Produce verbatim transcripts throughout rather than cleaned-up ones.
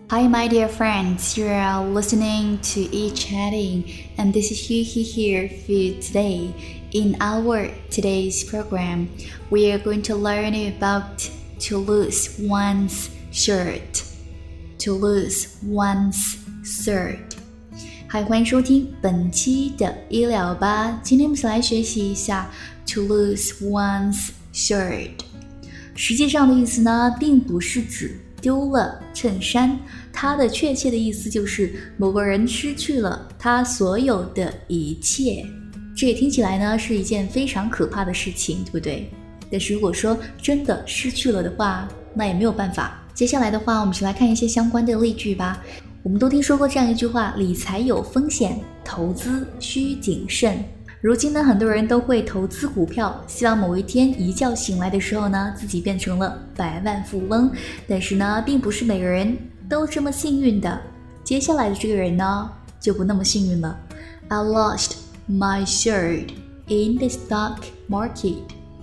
Hi, my dear friends. You are listening to e-chatting, and this is Yuki here for you today. In our today's program, we are going to learn about to lose one's shirt. To lose one's shirt. 嗨，欢迎收听本期的医疗吧。今天我们一起来学习一下 to lose one's shirt。实际上的意思呢，并不是指丢了衬衫，它的确切的意思就是某个人失去了他所有的一切。这也听起来呢是一件非常可怕的事情，对不对？但是如果说真的失去了的话，那也没有办法。接下来的话，我们一起来看一些相关的例句吧。我们都听说过这样一句话，理财有风险，投资需谨慎。如今呢，很多人都会投资股票，希望某一天一觉醒来的时候呢，自己变成了百万富翁。但是呢，并不是每个人都这么幸运的。接下来的这个人呢，就不那么幸运了。I lost my shirt in the stock market.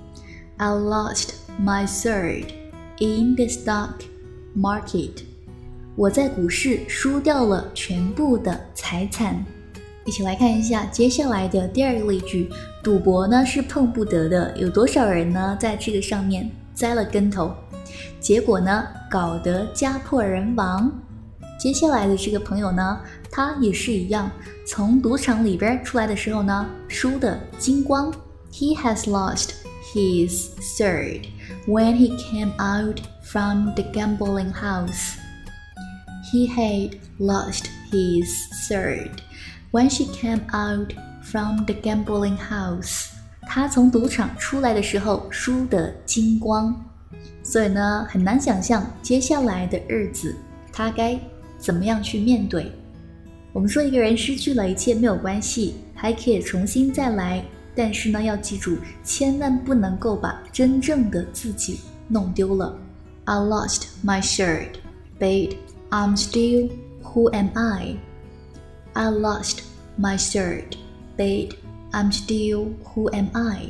I lost my shirt in the stock market. 我在股市输掉了全部的财产。一起来看一下接下来的第二个例句，赌博呢是碰不得的，有多少人呢在这个上面栽了跟头，结果呢搞得家破人亡。接下来的这个朋友呢，他也是一样，从赌场里边出来的时候呢，输得精光。He has lost his shirt when he came out from the gambling house. He had lost his shirt.When she came out from the gambling house, 她从赌场出来的时候输得精光，所以呢，很难想象接下来的日子她该怎么样去面对。我们说一个人失去了一切没有关系，还可以重新再来，但是呢，要记住，千万不能够把真正的自己弄丢了。I lost my shirt, but I'm still who am I?I lost my shirt, but I'm still who am I?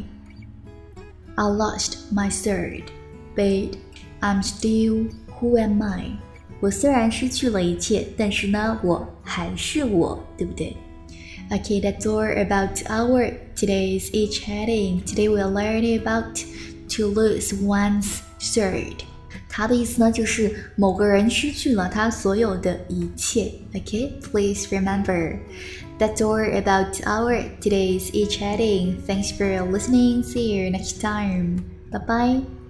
I lost my shirt, but I'm still who am I? 我虽然失去了一切，但是呢，我还是我，对不对？ Okay, that's all about our today's e-chatting. Today we'll learn about to lose one's shirt.它的意思呢，就是某个人失去了他所有的一切。Okay, please remember. That's all about our today's e-chatting. Thanks for listening. See you next time. Bye bye.